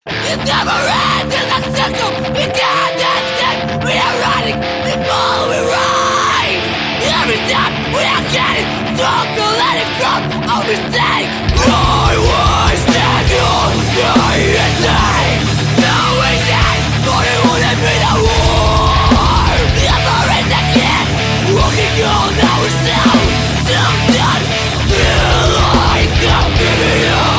It never ends in a circle. We can't escape. We are running the following ride. Every time we are getting stronger, let it from our mistake. I was standing on the inside. Knowing that but it wouldn't be the war. Never is again. Working on ourselves. Till then, feel like I'm giving up.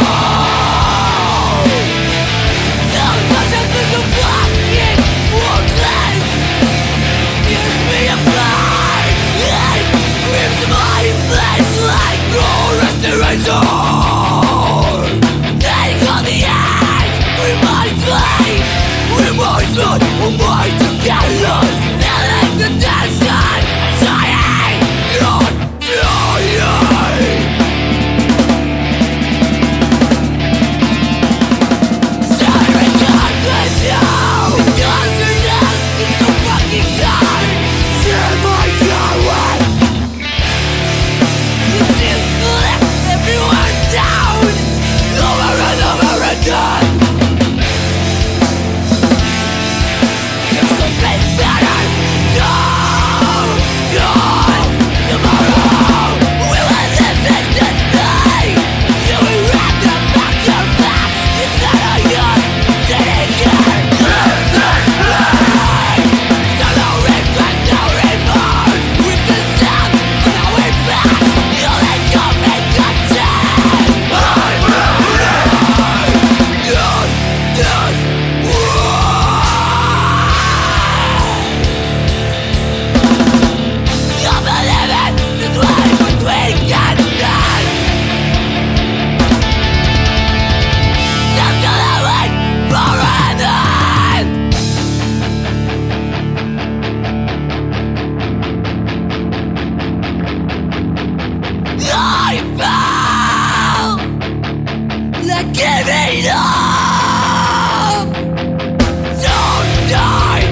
Give it up! Don't die!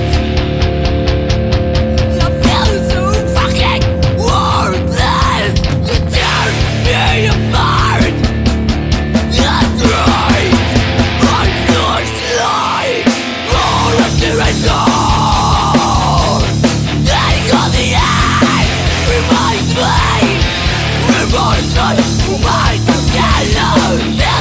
I feel so fucking worthless! You tear me apart! That's right! I'm not lying! All of the result! Getting on the end! Reminds me! Reminds me! Reminds me!